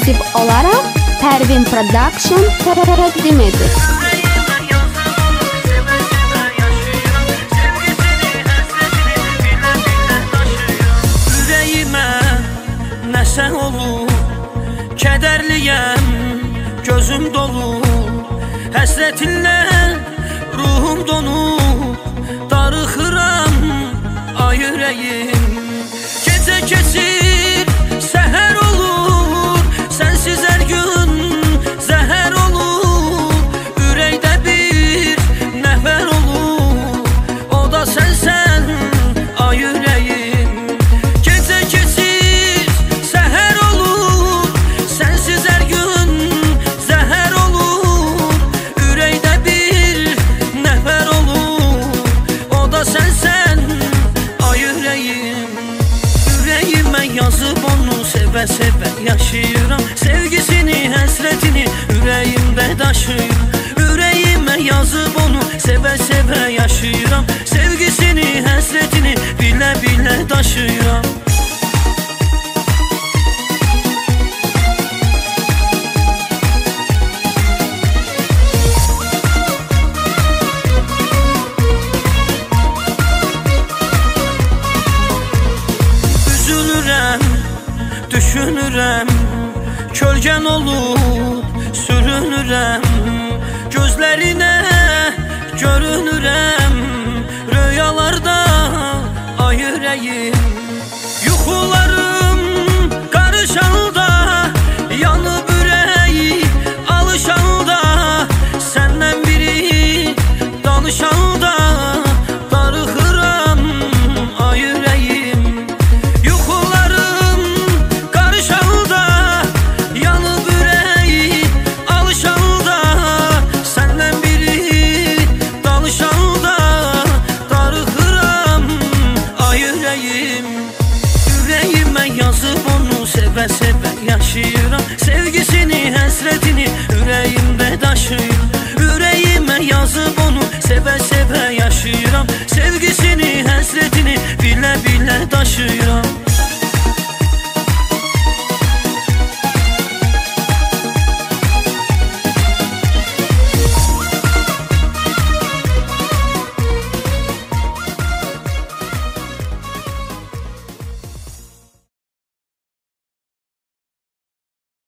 ekskluziv olarak Pervin Production təqdim edir. Ürəyimə nəsə olur, kədərliyəm, gözüm dolu, həsrətinlə ruhum donub, darıxıram ay ürəyim. Gecə keçir, səhər olur, sənsiz hər gün zəhər olur. Ürəkdə bir nəfər olur, o da sənsən ay ürəyim. Gecə keçir, səhər olur, sənsiz hər gün zəhər olur. Ürəkdə bir nəfər olur, o da sənsən ay ürəyim. Ürəyimə yazıb onu sevə-sevə yaşayıram, sevgisini, həsrətini ürəyimdə daşıyıram. Ürəyimə yazıb onu sevə-sevə yaşayıram, sevgisini, həsrətini bilə-bilə daşıyıram. Üzülürəm, düşünürəm, kölgən olub sürünürəm. Gözlərinə görünürəm, rüyalarda ay ürəyim. Yuxularım qarışanda, yanıb ürəyi alışanda, səndən biri danışanda, darıxıram ay ürəyim. Yuxularım qarışanda, yanıb ürəyi alışanda, səndən biri danışanda, darıxıram ay ürəyim. Ürəyimə yazıb onu sevə-sevə yaşayıram, sevgisini, həsrətini ürəyimdə daşıyıram. Ürəyimə yazıb onu sevə-sevə yaşayıram, sevgisini, həsrətini bilə-bilə daşıyıram.